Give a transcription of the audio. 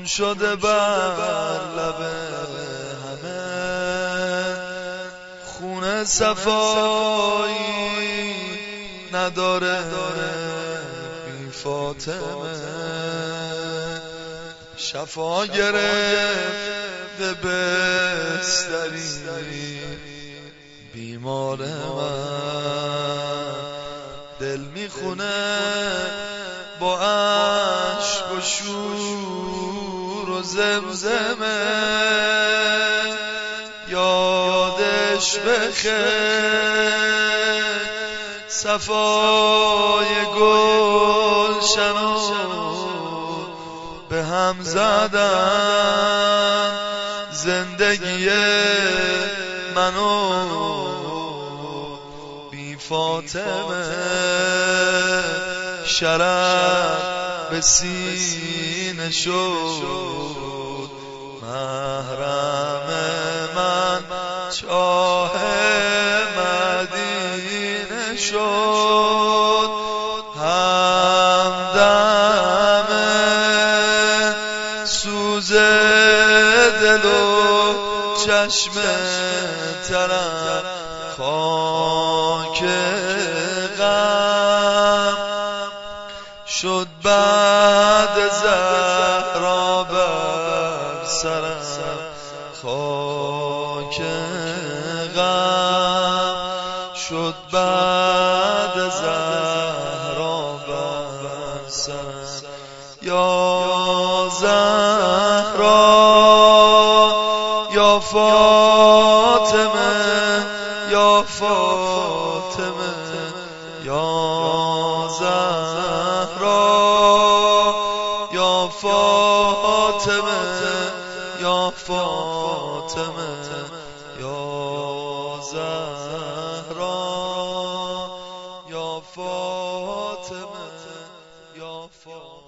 خون شده بر لب همه، خون صفایی نداره بی فاطمه. شفا گرفته بستری بیمار من، دل میخونه با عشق و شور و زمزمه. یادش بخیر صفای گلشن و به هم زدن زندگی منو بی فاطمه. شرف به سینه شد محرم من، چاه مدینه شد همدم سوز دل و چشم ترم خاک غم شد بعد زهرا بر سرم خاک غم شد بعد زهرا بر سرم. یا زهرا یا فاطمه یا فاطمه یا زهرا یا فاطمه یا فاطمه یا زهرا یا فاطمه یا فاطمه.